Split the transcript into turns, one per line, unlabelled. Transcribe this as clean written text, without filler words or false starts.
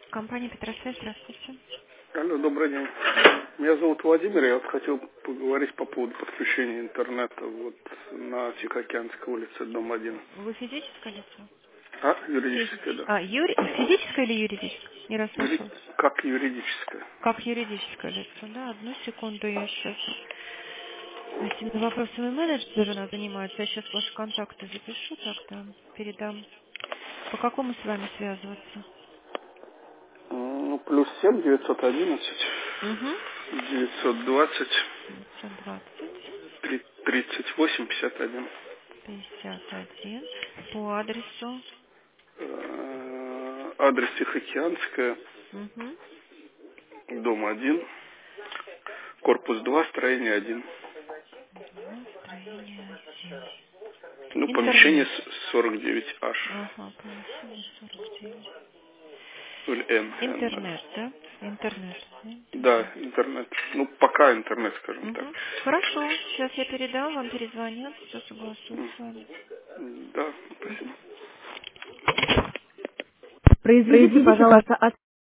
Компания Петросвязь, здравствуйте.
Алло, добрый день. Меня зовут Владимир, я вот хотел поговорить по поводу подключения интернета вот на Тихоокеанской улице, дом 1.
Вы физическое лицо?
Юридическое, да.
Физическое или юридическое? Не расслышал.
Как юридическое.
Как юридическое лицо, да? Одну секунду, я сейчас этими вопросами менеджера занимается. Я сейчас ваши контакты запишу, тогда передам. По какому с вами связываться?
Ну, плюс 7, 911,
Угу.
920,
920
38, 51.
51 по адресу.
Адрес Тихоокеанская,
Угу.
дом 1, корпус 2, строение 1.
Строение 1.
Ну, помещение
Интернет.
49H.
Ага, помещение 49.
N.
Интернет, да? Интернет.
Да, интернет. Ну, пока интернет, скажем так.
Угу. Хорошо, сейчас я передам, вам перезвонят, все согласуют
М,
с вами.
Да, спасибо.
Произведите, пожалуйста,